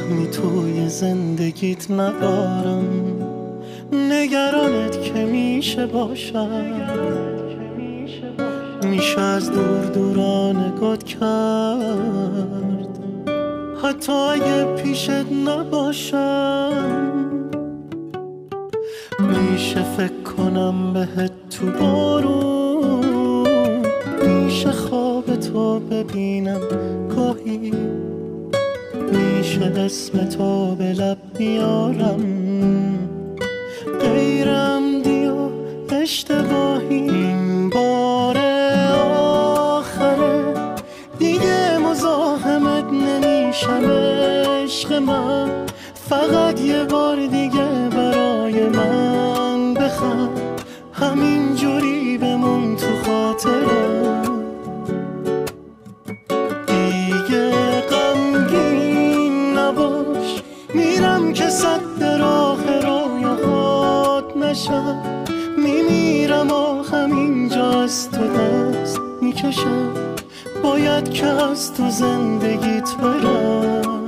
سهمی توی زندگیت ندارم، نگرانت که میشه باشم، میشه از دور دورانگات کرد حتی اگه پیشت نباشم. میشه فکر کنم بهت تو بارون، میشه خواب تو ببینم گاهی، میشه اسم تو به لب بیارم غیر عمدی و اشتباهی. این بار آخره دیگه مزاحمت نمیشم عشق من، فقط یه بار دیگه برای من بخند، همین جوری بمون تو خاطرم. دیگه غمگین نباش، میرم که سد راه رویاهات نشم، میمیرم آخم اینجا از تو دست میکشم، باید که از تو زندگیت برم.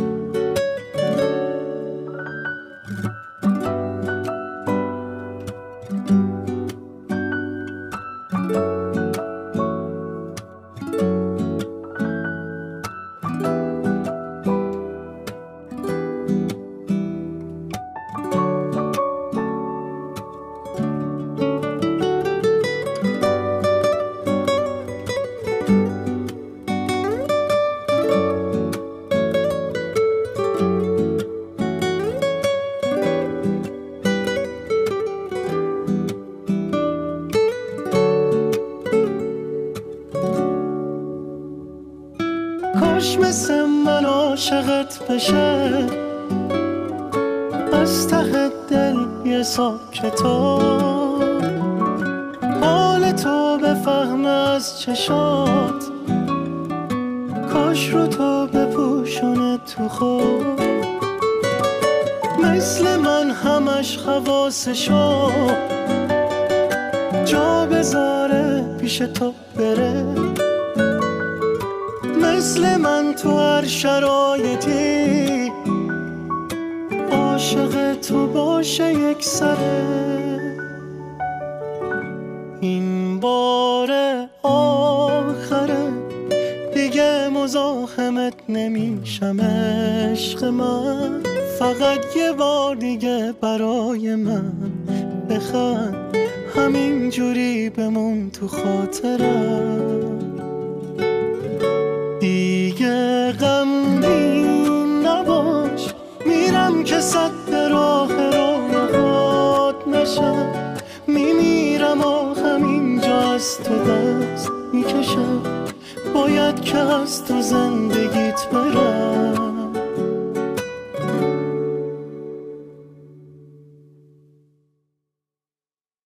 کاش مثل من عاشقت بشه، از ته دل یه ساکتات، حال تو بفهمه از چشات، کاش رو تو بپوشونه تو خود، مثل من همش خواستشو جا بذاره پیش تو بره، مثل من تو هر شرایطی عاشق تو باشه یک سره. این بار آخره دیگه مزاحمت نمیشم عشق من، فقط یه بار دیگه برای من بخند، همین جوری بمون تو خاطرم. دیگه غمگین نباش، میرم که سد راه رویاهات نشم، میمیرم آخم اینجا از تو دست میکشم، باید که از تو زندگیت برم.